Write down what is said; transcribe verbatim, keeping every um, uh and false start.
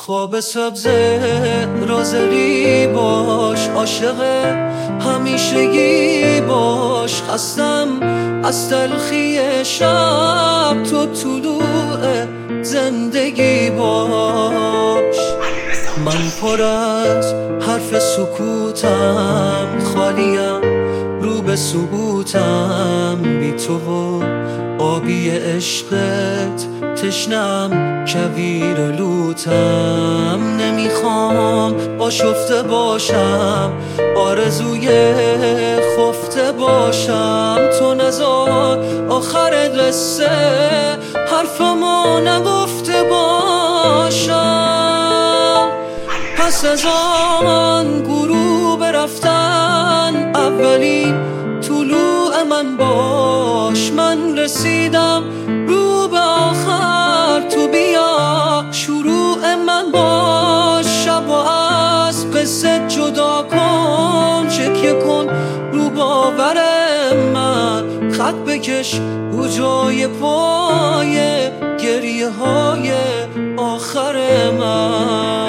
خواب سبز رازری باش، عاشق همیشگی باش. خستم از تلخی شب، تو طلوع زندگی باش. من پر از حرف سکوتم، خالیم رو به ثبوتم. بی تو و آبی عشقت تشنم، کویر لوتم. نمیخوام آشفته باشم، آرزوی خفته باشم. تو نذار آخر قصه حرفمو نگفته باشم. پس از آن غروب رفتن، اولین طلوع من باش. من رسیدم رو به آخر، تو بیا شروع من باش. شب و از قصه جدا کن، چکیه کن رو باور من. خط بکش رو جای پای گریه های آخر من.